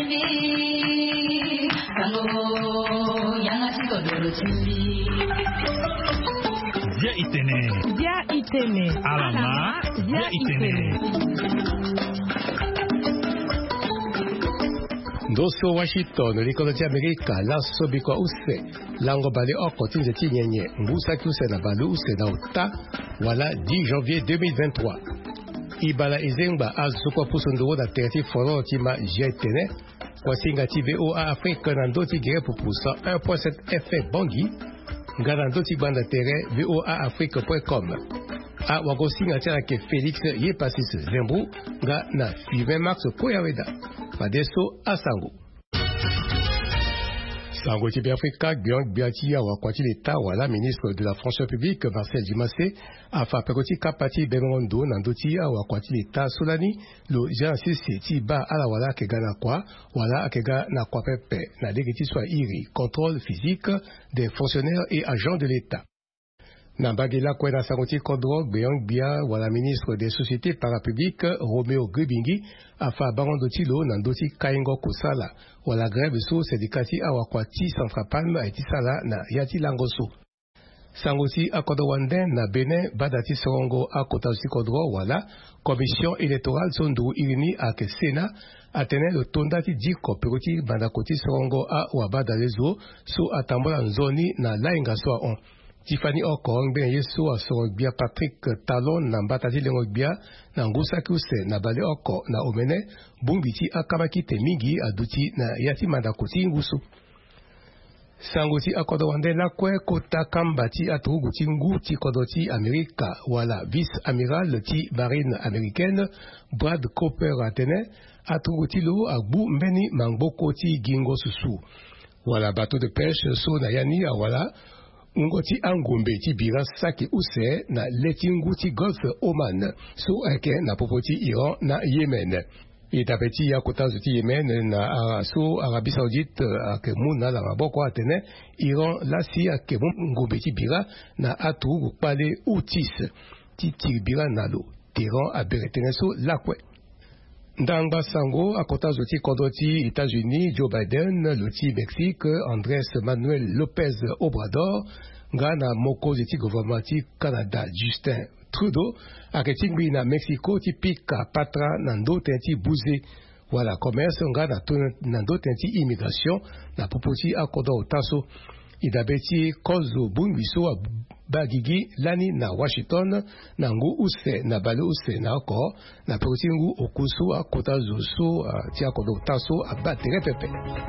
Dia itene. Alama. Dia itene. Doso Washington, l'écologie américaine, la sobikwa use, lango bale oko tinzeti nyenye, mbusa kuse na balu use na uta, voilà 10 janvier 2023. Ibala izengba azukwa pusunduwo na terati foro tima jetene, kwa singa ti VOA Afrique nandoti gere pupusa 1.7 FM bangi, nga nandoti banda tere voaafrique.com. A wagosinga tia ke Félix Yepasis Zembrou, nga na 20 mars koyaweda. Padeso Asango. Sango Tibi Africa, Guyang Biatia, Wakwati l'État, Wala, ministre de la fonction publique, Marcel Dimassé, Afa Pekoti Kapati Bemondo, Nandoti, Wakwati l'État, Solani, le Jansis Tiba, Alawala, Kegana Kwa, Wala, Kega, Nakwa Pepe, Nadegeti soit IRI, contrôle physique des fonctionnaires et agents de l'État. Nambagela Kwena Sangoti Kodro, Guyang Bia, Wala, ministre des sociétés parapubliques, Roméo Gubingi, Afa Barandotilo, Nandoti Kaingo Kusala, Wala grève sous Sedikati Awakwati Centrapalm, Aitisala, na Yati Langoso. Sangoti Akodowanden, na Benin, Badati Sorongo, Akotasi Kodro, Wala, Commission électorale Sondu Irini, Ak Sena, Atene le Tondati Diko, Peroti, Bandakoti Sorongo, A Wabadalezo, Sou Atambola Nzoni, na Laingaswa on. Tiffany Okong ben yeso a Sorogbia Patrick Talon na Mbatati Lengogbia na Ngusa Kuse na Bale Oko na Omene Bumbiti Akamaki Temingi Aduti na Yati Mandakoti Ngusu. Sangoti Akodowande na Kwe Kota Kambati Atuguti Nguti Kodoti Amerika wala vice-amiral ti marine américaine Brad Cooper Atene Atuguti Lo Agbu Mbeni Mangboko ti Gingo Susu. Wala bateau de pêche so na Yani Awala Ngoti Angumbe ti bira saki use na letinguti Golf Oman so eke na popoti Iran na Yemen. Itapeti ya kotazuti Yemen na so Arabie Saoudite ake muna la maboko atene Iran lasi ake ngumbe ti bira na atu pale Outis ti bira nalo Tehran aberetene so lakwe. Ndangba Sango akotazuti kondoti États-Unis Joe Biden loti Mexique Andrés Manuel López Obrador Ghana Moko ziti gouvernement ti Canada Justin Trudeau aketingbi na Mexico ti pika patra nando tenti bouze wala commerce Ghana nando tenti immigration na popoti akodo taso idabeti kozo bunwiso bagigi lani na Washington na ngu use na bale use na oko na poti ngu okusu akota zoso ti akodo taso abatere pepe.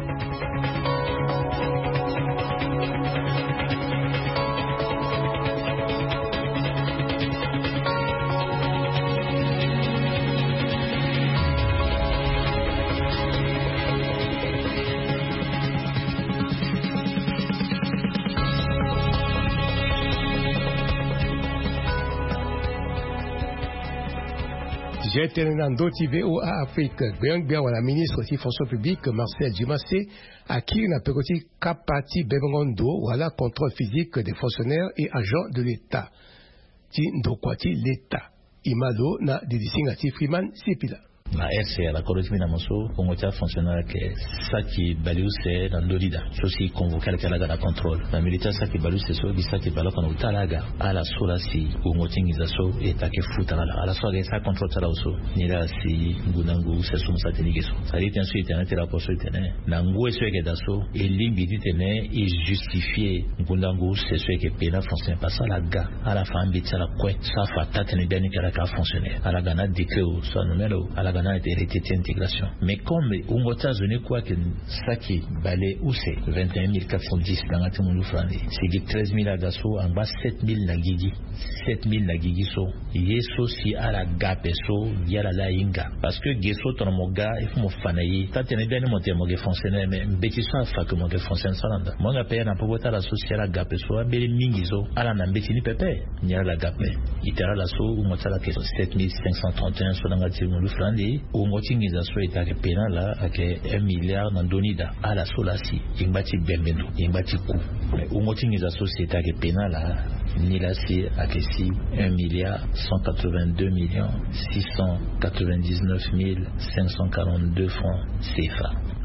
J'étais dans d'autres VOA Afrique, bien la ministre de la fonction publique, Marcel Dimassé, à qui n'a pas capati Bemongo, voilà contrôle physique des fonctionnaires et agents de l'État. Tindokwati l'État. Imalo na Didisingati Freeman Sipila. Na RCA la correspondance na moso kongotia fonctionnaire que saki baliuse na ndolida sosi convoquer la contrôle na militaire saki baluse so bisaki balaka na utalaga ala sola si kongotingiza so etake futa ala sola sa contrôle tala so nira si ngunangu se sumsa tenigeso sali tenso internet la poso tene na ngwe so ke daso elimbi ditene et justifier ngunangu se so ke pena fonctionnaire pas ça la ga ala fambi tsala kwe sa fata tene bien que la fonctionnaire ala gana dikeu so numero ala gana été intégration. Mais comme Ungota zone quoi que Saki balé où c'est 21 410 dans la Timoulou Frandi, c'est 13 000 à Gasso, en bas 7 000 na Gigi, 7 000 na Gigi so, yeso si à la gapeso, yala la inga. Parce que Gesso ton moga, il faut me fanayer, t'as tenu bien monter mon fonctionnaire, mais bêtison à faire que mon fonctionnaire salanda. Mon gapé n'a pas voté la société à la gapeso, à belle mingizo, à la nambetini pepe, yala la gapé. Itera la so, ou motala que 7 531 sur la Timoulou Frandi. Ungotingiza so itake pena la ake 1 milliard na donida ala solasi imbati bembendo imbati ku ungotingiza so itake pena la nilasi ake si 1 milliard 182 millions 699 542 francs CFA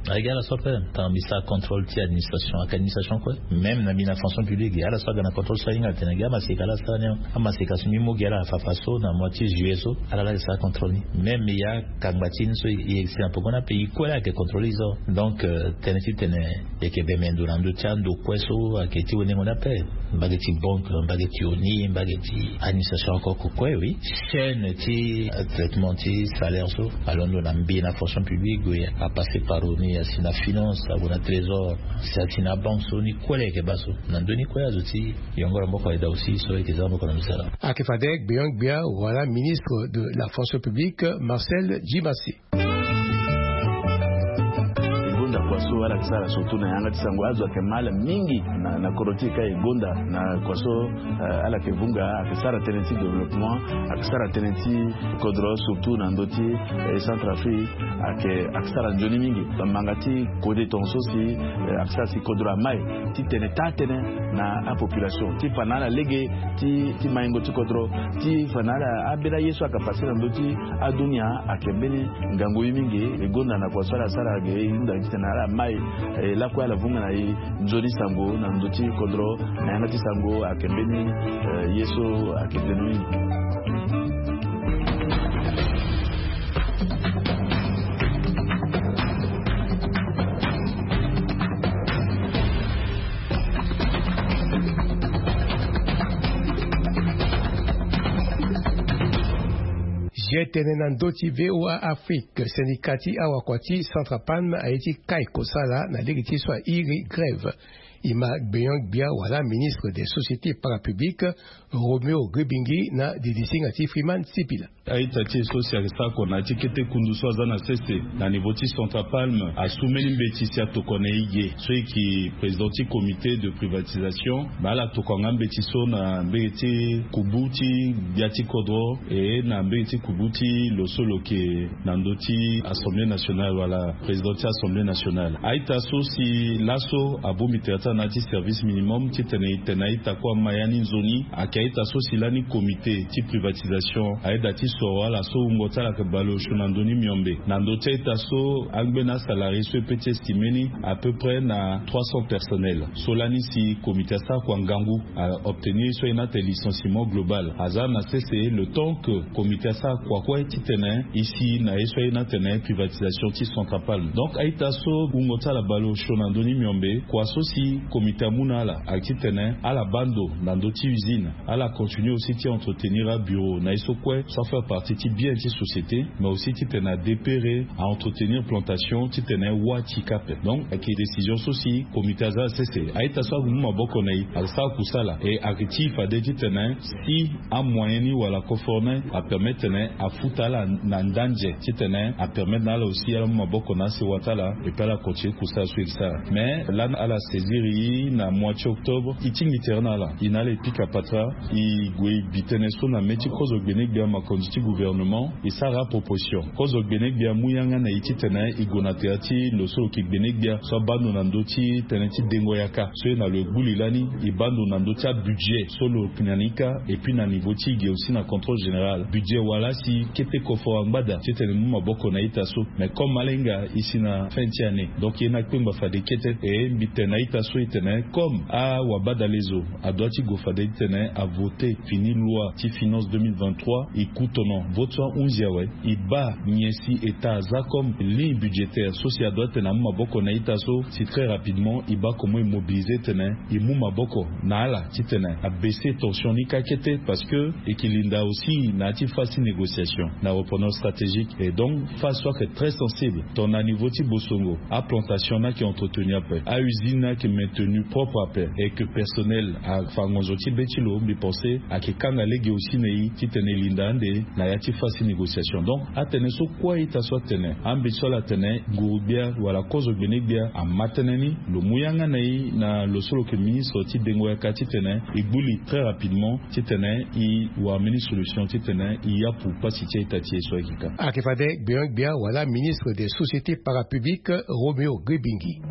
regarde la sorte tant ça contrôle ti administration quoi même na mina fonction publique ya la sorte na contrôle ça inga tenega masika la sana amasika sumimo gera fa paso na moitié jueso ala la ça contrôle même ya kangbatine so c'est un peu qu'on a pays quoi que contrôler ça donc teneti et que bemendo nando tiando kweso aketi woni on appelle bageti banque bageti oni bageti administration encore quoi oui chaîne ti traitement ti salaire so alors nous na mbina fonction publique a passé par oni ya sina finance abona trésor ça sina banque so ni collègue baso nandoni quoi azoti yongora mboko ida aussi so ekizamo kwa msala akifadek Biang Bia voilà ministre de la fonction publique Marcel Djimase kwaso ala kisara sotu na yanga tisango azo akemala mingi na korotika igonda na kwaso ala kevunga akisara tenenti development akisara tenenti kodro surtout na ndoti Centrafrique akisara njoni mingi mangati kode tonso si akisara si kodro mai ti tenetane na a population ti fanala lege ti maingo ti kodro ti fanala abela yesu akapasira ndoti adunia akembeni ngango mingi igonda na kwaso ala sara ge inda tena mai la kwa la vunga na njoni sango na ndoti kodro na yanga tisango akembeni yesu akembeni Jetenenan doti VOA Afrique syndicati awakwati Centrapan Haïti Kaiko Sala na legiti soit iri grève. Ima Biang Bia wala ministre des sociétés parapubliques Romeo Gribingi na didisi ngati Freeman Sipila. Aïta ti social sa kona ti kete kunduso za na sese na niveau ti Centrapalme a soumeli mbetisi atokone ige so ki président comité de privatisation bala tokonga mbetiso na mbeti kubuti biati kodro et na mbeti kubuti losolo ke na ndoti assemblée nationale wala président assemblée nationale aïta so si laso abomiterata na ti service minimum ti tenaita kwa mayani nzoni akaita so silani comité ti privatisation aida ti so wala so ngota la kebalo shonandoni miombe nandota ita so angbena salarié so peut estimé à peu près na 300 personnels solani si comité sa kwa ngangu a obtenir so ina licenciement global azar na cessé le temps que comité sa kwa ti tenen ici na so ina tenen privatisation ti Centrapalme donc aita so ngota la balo shonandoni miombe kwa so si comité munala a ti tenen à la bando nandoti usine à la continuer aussi ti entretenir à bureau na iso quoi ça fait partie ti bien ti société mais aussi ti tena dépéré à entretenir plantation ti tena wati cap donc avec décision aussi comité za cessé aita so mu maboko na al sa kusala et actif a dit tena si a moyen ni wala conforme à permettre à futala na ndanje ti tena à permettre na aussi à maboko na se watala et pas la continuer kusala sur ça mais là à la saisir na moitié octobre itingi ternala inale pika patra i gwe biteneso na meti kozo gbenek bia makonditi gouvernement et ça ra proposition kozo gbenek bia muyanga na iti tena igona teati loso ki gbenek bia so bando na ndoti teneti dengo yaka so na le boulilani i bando na ndoti a budget solo kinanika et puis na niveau ti gi aussi na contrôle général budget wala si kete kofo ambada tete mu maboko na ita so mais comme malenga ici na fin de année donc ina kwemba fa de kete et bitena ita so itena comme a wabada lezo a doiti go fa de itena a voter fini loi ti finance 2023 et coûtonnant vote soit 11 yawe i ba niesi état za comme ligne budgétaire social doit tena mu maboko na ita so si très rapidement i ba comment immobiliser tena i mu maboko na ala ti tena a baisser tension ni kakete parce que ekilinda aussi na ti facile négociation na repreneur stratégique et donc face soit que très sensible ton à niveau ti bosongo a plantation na qui entretenu après a usine na qui maintenu propre après et que personnel a fangonzoti betilo bi penser à que kanga legi aussi nei ti tene linda nde na ya ti facile négociation donc a tene so quoi ita so tene ambition la tene goubia wala cause benebia a mateneni le muyanga nei na lo solo que ministre ti dengo ya kati tene e buli très rapidement ti tene i wa mini solution ti tene i ya pour pas si ti tati so ekika akifade Biang Bia wala ministre des sociétés parapubliques Romeo Gribingi.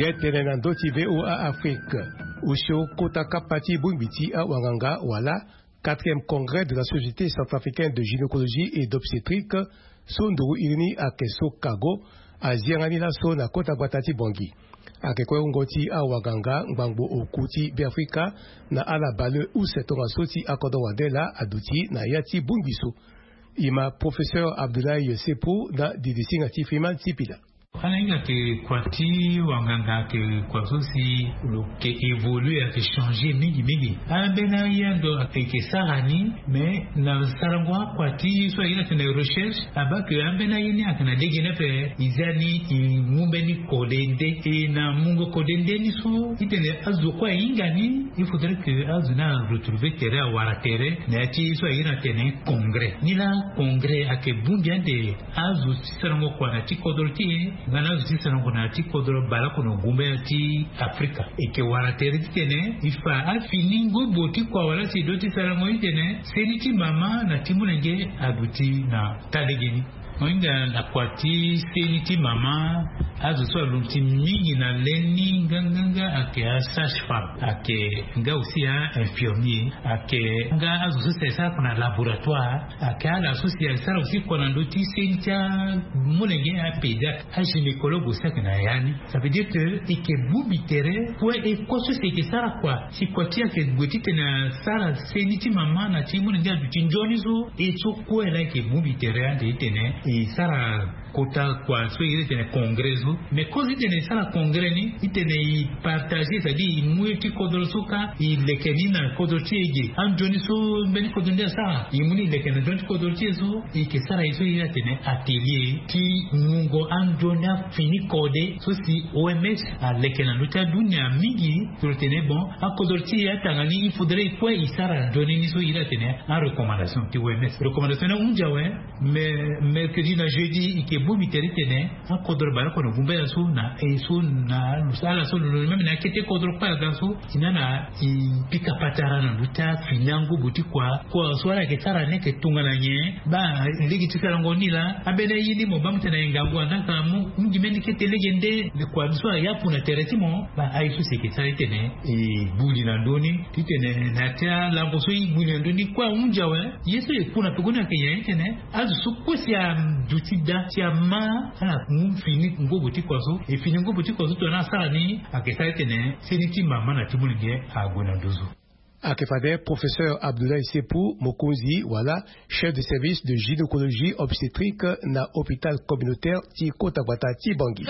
J'ai tenenando TV à Afrique. Usho Kota Kapati Bumbiti à Wanganga, voilà, 4e congrès de la Société centrafricaine de gynécologie et d'obstétrique, Sondou Irni à Keso Kago, à Zianganila Son à Kota Batati Bongi. A Kekwe Ngoti à Waganga, Ngbango Okuti Biafrika, na ala bale ou setonga soti à Kodowadela, à Douti, na Yati Bungiso. Ima professeur Abdoulaye Sepo, na Didisi Ngati Freeman Tipila. Alenga que kwati wanganga que kwasosi lo que évolue a changer mingi abena yando que sarani mais na sarangwa kwati so ila tene recherche aba que abena yini akana degene pe izani imumbeni kodende et na mungo kodende ni so itene azu kwa ingani il faudrait que azuna retrouver terre wara terre na ti so ila tene congrès ni la congrès ake bundiande azu sarangwa kwa na ti kodolti ngana zisa ngona ti kodro bala kono gumbe ti Afrika eke wara tere tene ifa afini ngobo ti kwa wala si doti sarango itene seniti mama na timulenge aduti na talegeni Oinga na kwati seniti mama azu so lunti mingi na leni nganga ake sage-femme ake nga aussi infirmier ake nga azu so sesa kuna laboratoire ake ala association aussi kuna ndoti sentia mulenge a pédiatre a gynécologue aussi kana yani ça veut dire que ike bubitere pour e koso c'est que ça quoi si kwati ake gotite na sara seniti mama na timulenge aduti njonizo et so quoi là ke bubitere ande tene et sara kota kwa so ile tene congreso mais cause tene sara congrès ni itene partager c'est-à-dire mueti kodolsuka ilekenina kodoltiege anjoni so beni kodondia sara imuni lekena don't kodoltiezo ike sara iso ile tene atelier ki mungo anjoni fini code so si OMS a lekena luta dunia mingi pour tene bon a kodoltie atangani il faudrait quoi isara donner ni so ile tene en recommandation ti OMS recommandation na unjawe mais mercredi na jeudi ike bumi teritene a kodor bara kono gumbe ya suna e suna lusala so lo meme na kete kodor pa ganso inana I pika patara na luta finango buti kwa swala ke tara ne ke tungana nye ba ligi tikala ngonila abele yini mo bamte na ngangu andaka mu ngimeni kete legende de kwa swala yapu na teretimo ba aisu se ke teritene e buli na ndoni titene na tia la boso I buli na ndoni kwa unjawe yeso e kuna pegona ke yentene azu sukosia dutida tiama ala fini ngobo tikwaso e fini ngobo tikwaso to na sala ni akesa tene seniti mama na timulinge agona dozo Akefade professeur Abdoulaye Sepou Mokonzi voilà chef de service de gynécologie obstétrique na hôpital communautaire ti Kota Batati Bangi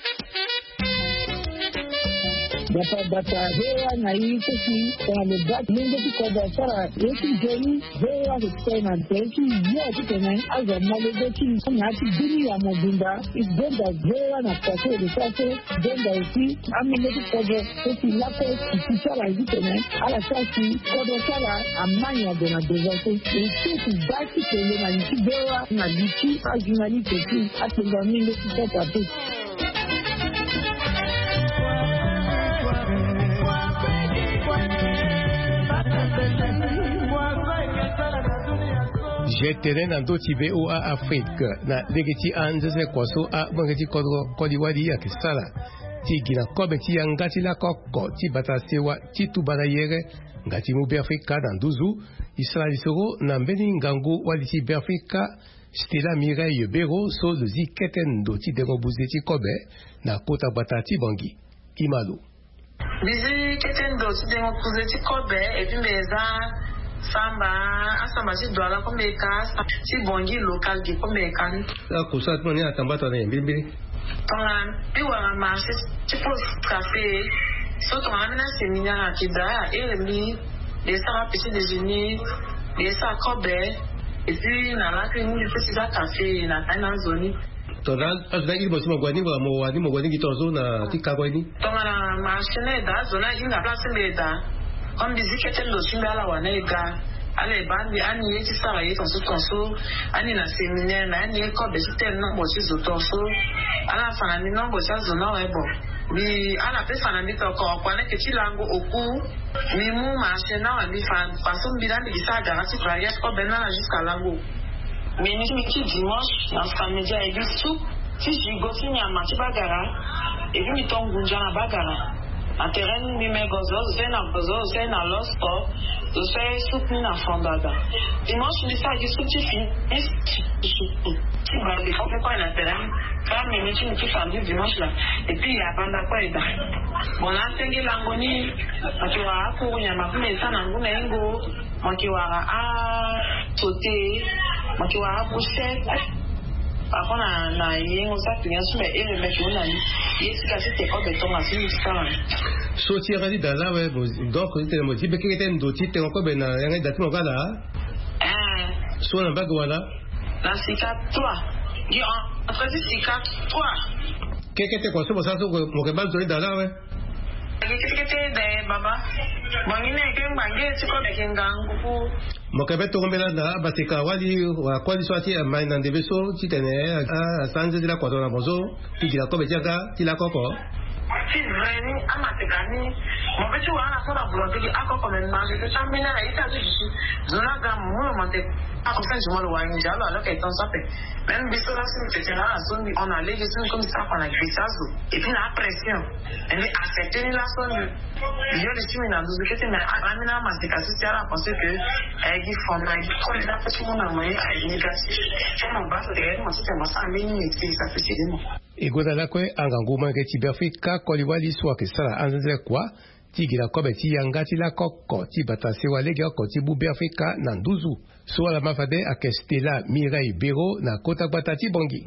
Bata hewa na hii sisi kwa mbaki mungu tukoda sara yeki jeni hewa kutena teki yote tena aza malebeki na tibiri ya mobimba ibenda hewa na kwaso de kwaso benda usi amene tukoda sisi lapo kisara hivi tena ala sasi kodo sara amanya dona dezaso sisi baki tele na ntibewa na lichi ajunali teki atenga mingi tukoda tu J'ai terrain dans d'autres TVO à Afrique. Na legeti anzese kwaso a bangeti kodiwadi ya kisala. Ti gina kobe ti ngati la koko ti batasewa ti tubana yere ngati mu Afrika dans duzu Isra lisoro na mbeni ngangu wali ti Afrika Stella Mireille Bero so le ziketen do ti dengobuze ti kobe na Kota Batati Bangi. Imalo. Bizi keten do ti dengobuze ti kobe et puis meza Samba, asamba si doala komeka, si bongi local di komeka ni. La kusat mani atambata na mbili. Tonga, piwa marché, ti pos café. So tonga na seminar akida, elemi, de sa petit déjeuner, de sa kobe, et puis na la que nous petit café na tana zoni. Tonga, azda ilbo sima gwani mo gwani gitozo na tikagwani. Tonga na marché na da zona inga place meda. Comme des équipes de Chimala Wanega, allez, bandi, ani, et ça, et ton sous-conso, ani, na séminaire, ani, et comme des équipes non, bon, c'est auto-so, à la fin, ani, non, bon, ça, zona, et bon. Mais, à la fin, ani, encore, quoi, n'est-ce que tu l'ango au cou, mais mon marché, non, ani, façon, bilan, de ça, garantie, travaillage, comme ben, là, jusqu'à l'ango. Mais, nous, qui dimanche, dans ce média, et du sous, si je go, si, n'y a marché, bagara, et puis mi tongunja na bagara na terrain mi megozo ze na losto ze soutenu na fondada dimanche mi sa discuti fin qui va les faire quoi na terrain quand mi metti mi famille dimanche là et puis ya banda quoi eda bon na tengi langoni akiwa ko nyama kuma sana nguna ingo makiwa sauter makiwa pousser Par na yengo sa tu viens mais et le mec on a est-ce que c'était pas béton à ce moment so ti rali da la ouais donc c'était le motif que était ndoti te encore ben na yanga datu ngala so na bagwala la sika 3 di entre sika 3 que te quoi so ça so mo que bal da la ouais que de baba mangine ke mbange siko de kingangu Mokabeto Rombela na Baseka Wali wa kwali swati mai na ndebeso titene a sanje dila kwa dona bozo tijila ko bejaga tila koko Tizreni amatekani mobetu wana sona blonde akoko menmanje ke chambina na ita zuji zona ga mulo mate akosan jumalo wa njalo alors que ton sape même biso la sin tete na zone on a les gestions comme ça qu'on a grisazo et puis la pression elle est acceptée la zone yo le chimi na nduzu kete na amina masika sisiara parce que elle dit fonda il faut les faire tout le monde moyen à négatif on va se dire moi c'est moi ça mini ça fait c'est Egoda kwe anganguma ke Tibafrika koliwali swa ke sala anze kwa tigira kobe ti yangati la koko ti batase wa lega ko ti bubi Afrika na nduzu so la mafade akestela Mireille Bero na kota batati bongi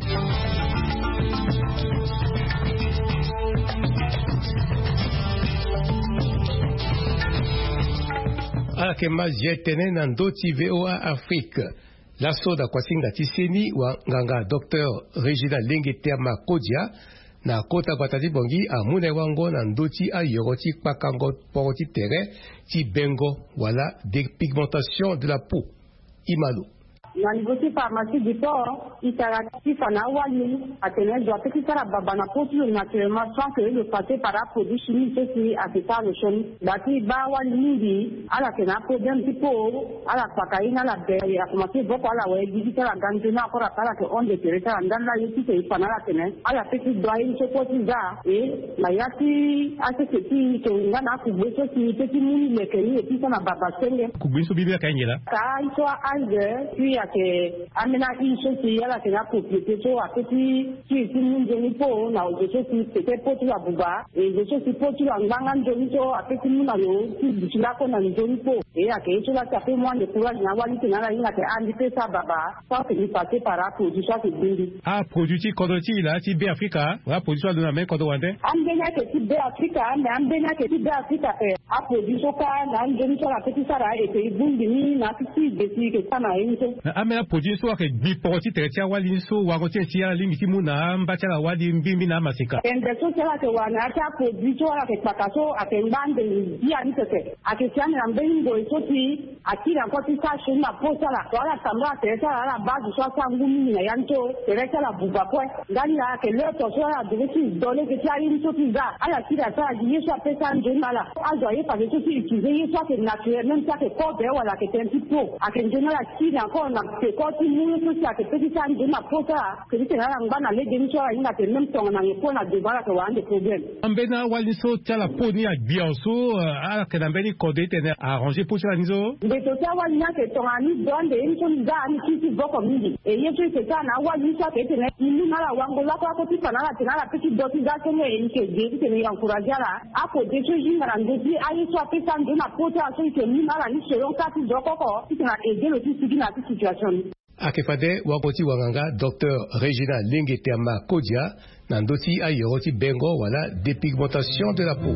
ala ke majetene na ndoti VOA Afrique la soda kwa singa tiseni wa nganga Dr. Regina Lengeterma Kodia na kota batati bongi amune wango na ndoti a yoroti pakango poroti tere ti bengo wala dépigmentation de la peau imalo na nigoti pharmacie du port itarati fana wali atene doit que ça babana potu naturellement sans que le passé par produit chimique qui a fait par le chon bati ba wali mingi ala kena problème tipo ala pakaina la belle ya commencer beaucoup ala ouais digita la ganjena akora para que on de tereta ndanda yiti te fana la tene ala petit doit une chose za et la yati ase kiti que ngana kubeso ki petit muni lekeni et puis ça na babasele kubiso bibia kanyela ka iso alge puis que amena iso ki yala que la propriété so a petit qui munde ni po na o je qui c'était pour la buba et je suis pour la nganga ndoni so a petit muna yo qui dicila ko na ndoni po et a que iso la ça fait moins de courage na wali que na la ina que andi pesa baba ça que il passait par produit ça que bindi ah produit kodoti la ti be Africa wa produit de la main kodo wande ambenya que ti be Africa ambenya que ti be Africa a produit so ka na ndoni so la petit sara et que bindi ni na ti de ti que ça na ino amela produit so ke bi porti teretia wali so wa ko tia lingi ti muna mbachala wadi mbimbi na masika ende so sala ke wana ta produit so ke pakaso atembande dia ni tete akisiana na mbengo so ti akira ko ti sa shina posala wala tambra teretia la base so sa ngumi na yanto teretia la buba ko ngani la ke le to so la de ti dole ke tia ni so ti za ala tira sa ji so pesa njala azo ye pa de so ti utiliser ye so ke naturel même ça que ko be wala ke tempi po akenjena la tira ko na ke ko ti ni so ti ke petit sa njena posa ke ti na ngana le de so ina ke même ton na ko na de bala ke wande problème ambena wali so tala po ni agbian so ala ke na mbeni ko de tene arranger pour ça nizo de to ta wali na ke ton ani donde en so za ani kiti boko mingi e ye so ke ta na wali so ke tene ni na la wango la ko ti pana la tena la petit doti za ke ne ke de ke ne encourager la ako de so jinga na ndoti ayi so pe sa njena posa so ke ni na la ni so yon ka ti joko ko ti na aider le ti na ti situation akefade wakoti wanganga Dr. Regina Lengeterma Kodia nandoti ayoroti bengo wala dépigmentation de la peau.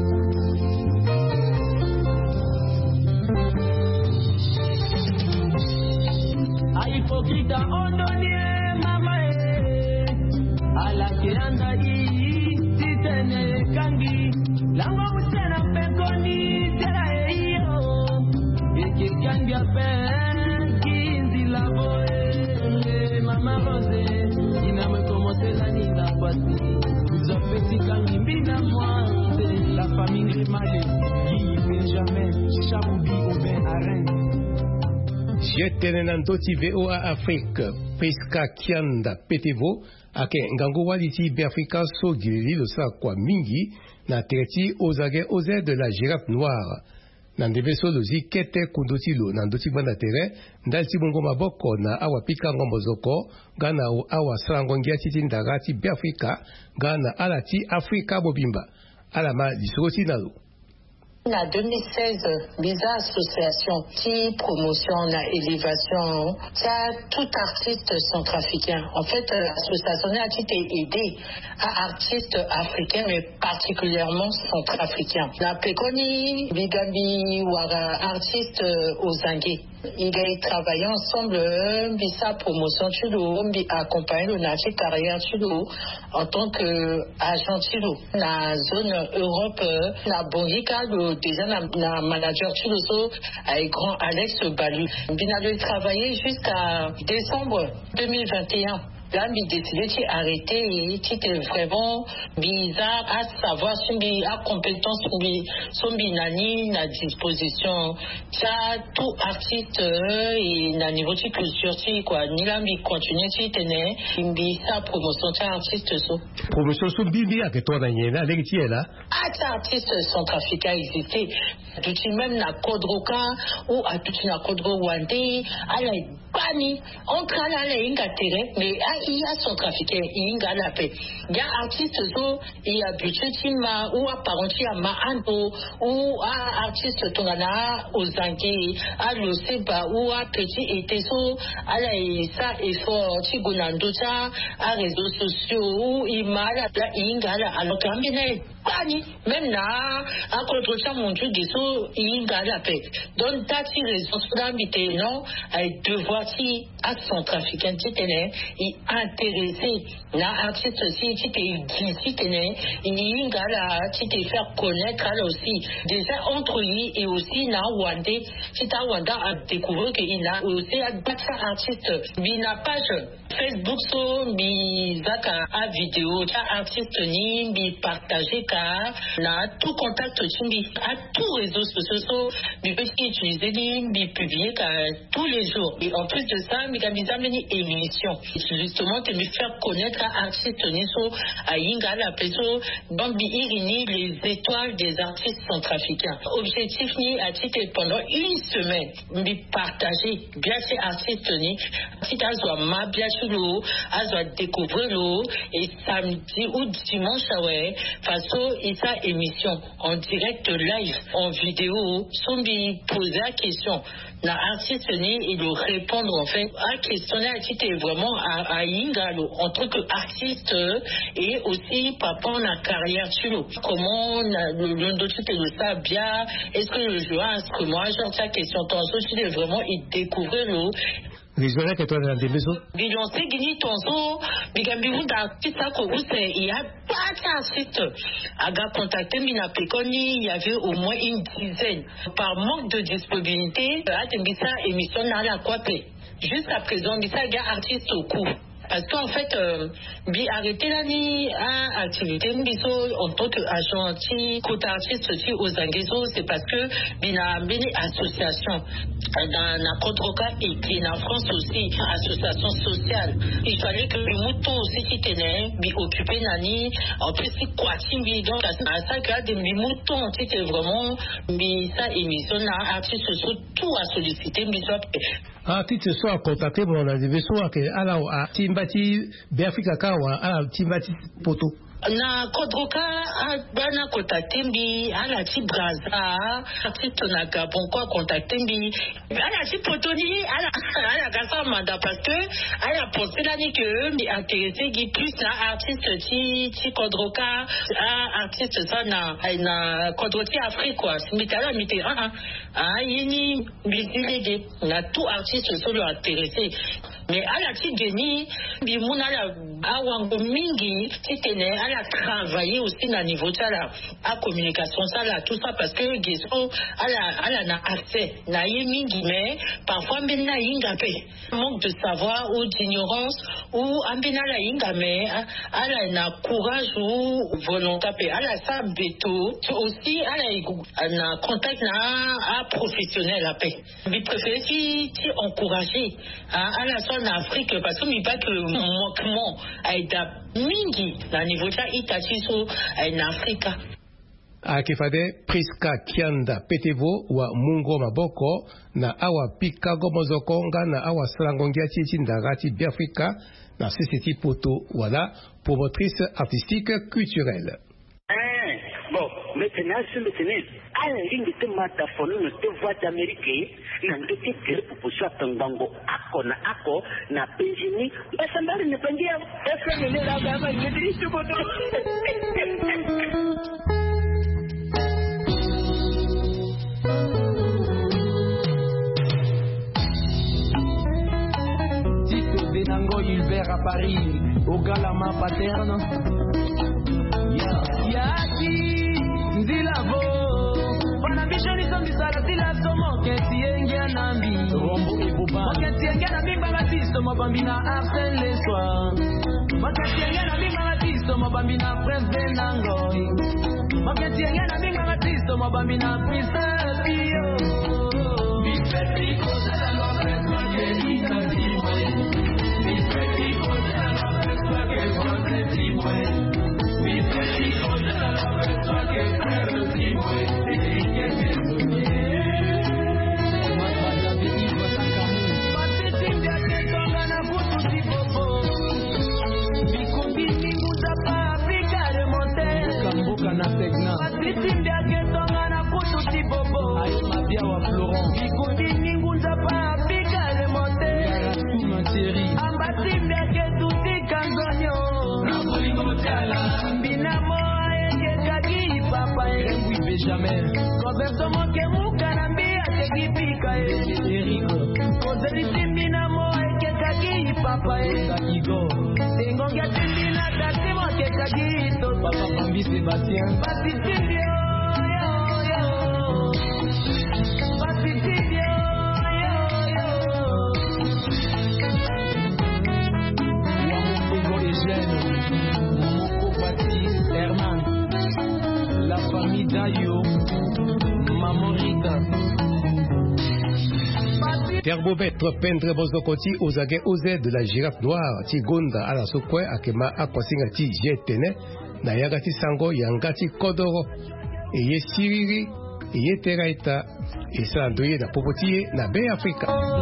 Hypocrite ondonie mama ala kianda yi titene kangi lango mutena pekoni tera eyo eke kambia pe la famille Malé, Guy Benjamin, Chaboubi Aubin Arène. Jetenenandoti VOA Afrique, Priska Kianda Petevo, ake ngango waliti Africa so gilili lo sa kwa mingi na tereti ozage oze de la girafe noire na ndebeso lozi kete kundoti lo na ndoti banda tere ndalti bongo maboko na awa pika ngombo zoko gana awa salango ngiati ndagati Africa gana alati Africa bobimba alama disoti nalo. En 2016, Visa Association qui promotion la élévation, ça tout artiste centrafricain. En fait, l'association a été aidée à artistes africains, mais particulièrement centrafricains. La Pekoni, Bigambi, Wara, artiste aux Zangé. Il a travaillé ensemble, Visa promotion Tulo, accompagné le Nafi carrière Tulo en tant qu'agent Tulo. La zone Europe, la Bongica, déjà la manager Tulo, avec grand Alex Balu. Il a travaillé jusqu'à décembre 2021. Là, il décidé d'arrêter et était vraiment bizarre à savoir si à compétence son binani à disposition. Ça, tout artiste et na niveau de culture, quoi. Ni là, il continue de tenir, il sa promotion, ça artiste so. Promotion so bibi à que toi d'aniena, avec qui est là? Ah, ça artiste centrafricain existait. Tout même na Kodroka ou à tout na Kodro Wande, à la bani, entre à la inga terre, mais il y a centrafricain, il y a la paix. Il y a artiste so, il y a budget ma ou à parenti à Maanto ou à artiste tongana aux Anguilles, à l'Oseba ou à Petit et so, à la ça effort, Tigunando ça, à réseaux sociaux ou il m'a la inga la alors qu'ambine bani, même là, à contre ça mon Dieu des so, il y a la paix. Donc tati raison d'habiter non, avec devoir si à centrafricain titene et intéressé la artiste aussi titene il gala tite faire connaître elle aussi déjà entre lui et aussi na Wandé tita Wanda a découvert qu'il a aussi à battre artiste bina page Facebook so bi zaka a vidéo ta artiste ni bi partager ka na tout contact chimbi à tous réseaux sociaux bi peut utiliser bi publier tous les jours et en plus de ça mi kamisa meni émission justement de me faire connaître à artiste niso à Inga la peso bambi irini les étoiles des artistes centrafricains objectif ni à titre pendant une semaine mi partager bien ces artistes ni titre azwa ma bien chulo azwa découvrir l'eau et samedi ou dimanche ouais façon et sa émission en direct live en vidéo sombi poser la question la artiste ni et de répondre en fait à questionner à titre vraiment à Ingalo en tant qu'artiste et aussi par rapport à la carrière Tulo. Comment le dossier de ça bien, est-ce que le joueur instrument, genre sa question tantôt tu es vraiment y découvrir l'eau. Les gens que toi dans des maisons. Bilancé Guinée tantôt, bigambi ou d'artiste ça qu'on sait, il y a pas d'artiste. Aga contacté Mina Pekoni, il y avait au moins une dizaine. Par manque de disponibilité, à Tembisa émission n'a la quoi paix. Jusqu'à présent, Bisa y a artiste au cours. Parce qu'en fait, bi arrêter la ni à activité biso en tant qu'agent côté artiste aussi aux Angueso, c'est parce que bina bini association dans la Kodroka et qui en France aussi association sociale. Il fallait que le mouton aussi qui tenait bi occupé nani en plus c'est quoi timbi donc à ça que des moutons c'était vraiment bi ça émission là artiste surtout à solliciter biso. Artiste soit contacté pour la division que alors à Timbati Africa kawa à Timbati poto na Kodroka bana contacté mbi ala ti braza artiste na Gabon quoi contacté mbi ala ti poto ni ala gasa manda parce que ala pensé là ni que mi intéressé qui plus na artiste ti Kodroka artiste ça na Kodroka Afrique quoi mi tala mi te yini bi délégué na tout artiste sont intéressé mais ala ti geni bi muna la awango mingi ti tene a travaillé aussi dans le niveau de la communication, ça là, tout ça parce que Gesso a na accès, na mingi mais parfois ben na ingape, manque de savoir ou d'ignorance ou ambena la ingame, ala na courage ou volonté, ala ça beto, aussi ala na contact na professionnel la paix. Mais préféré si encourager, ala soit en Afrique parce que mi pas que manquement aida mingi na niveau cha itachiso en Afrique. Akifade Priska Kianda Petevo wa Mungo Maboko na awa pika gomozoko nga na awa salangongia chichi ndagati biafrika na société poto wala promotrice artistique culturelle. Bon, maintenant sur le tennis, à la ligne de mataphone, nous te voix d'Amérique, nous te tirons pour pousser ton bango, ako na péjini, ça m'a ne pas dire, est-ce que le la gamme, il me dit tout bon. Tito Benango Hilbert à Paris, au Galama paterne. Yaki, Ndilavo, Panamishoni Sambisala, Tilasomo, Ketiengia Nambi, Rombo et Boba, Ketiengia Nambi Bangatisto, Mabambina, Arsène les soirs, Ketiengia Nambi Bangatisto, Mabambina, Prince Benango, Ketiengia Nambi Bangatisto, Mabambina, Prince Pio, Bifetico, de la loi, Marguerita, Dimwe, Bifetico, de la loi, Marguerita, Dimwe. Jamais. Roberto Mokemuka na mbia tekipika Erico. Kozeli timbina mo ekekaki papa Igo. Tengonga timbina taksi mo ekekaki to papa Pambi Sébastien. Bati timbio yo. Bati timbio yo. Wamoko Eugène. Wamoko Bati Herman. La famille Dayo, Mamorita. Terbomètre pendre bozokoti ozage oze de la girafe noire tigonda ala sokwe akema akwasinga ti jetene na yagati sango yangati kodoro eye siriri eye teraita esa ndoye na popotiye na be Afrika.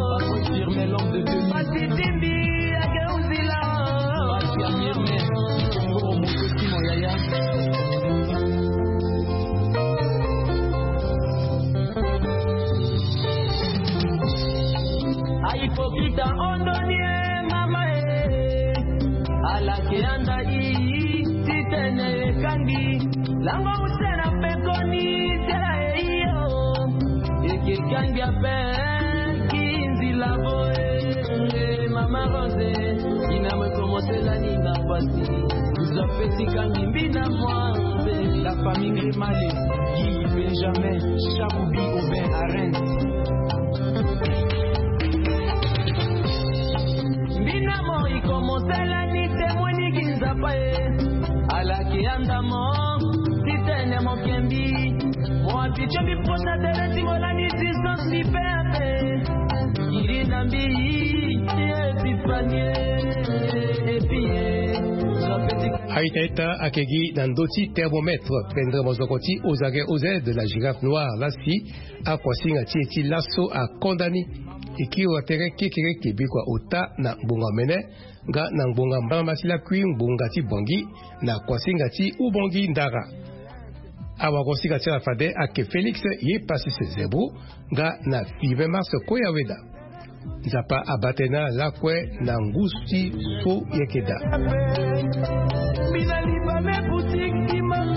Hipokita ondonie mama ala kianda titene kangi lango usena pekoni tera iyo eke kangi ape kinzi lavo mama rose iname komotela ninga pasi uzapeti kangi mbina mwanze la famille Grimale Guy Benjamin Chaboubi Aubin Arens. Haïtaïta akegi nandoti thermomètre pendre mozokoti ozage oze de la girafe noire lasi akwasinga tieti lasso a kondani iki watere kekere kebikwa ota na mbonga mene nga na mbonga mbama masila kui mbonga ti bongi na kwasinga ti ubongi ndara awa kosika ti afade ake Félix ye pasi se zebu nga na 20 mars koyaweda nzapa abatena lakwe na ngusti so yekeda. Mina liba me boutique